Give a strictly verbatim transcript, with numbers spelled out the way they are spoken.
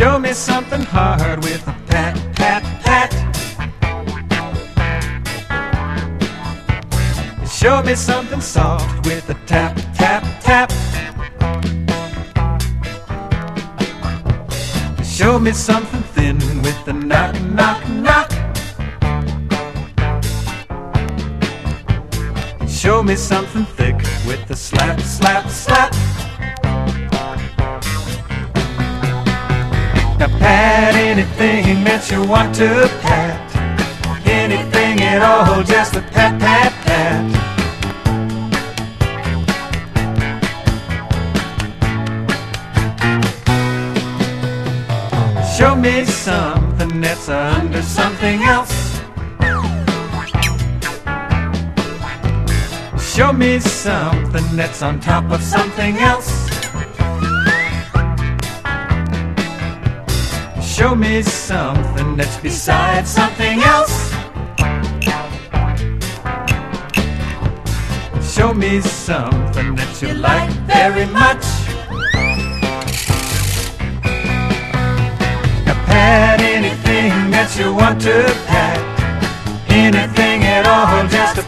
Show me something hard with a pat, pat, pat. Show me something soft with a tap, tap, tap. Show me something thin with a knock, knock, knock. Show me something thick with a slap, slap, slap. Now pat anything that you want to pat. Anything at all, just a pat, pat, pat. Show me something that's under something else. Show me something that's on top of something else. Show me something that's beside something else. Show me something that you like very much. Now pat anything that you want to pat. Anything at all, just a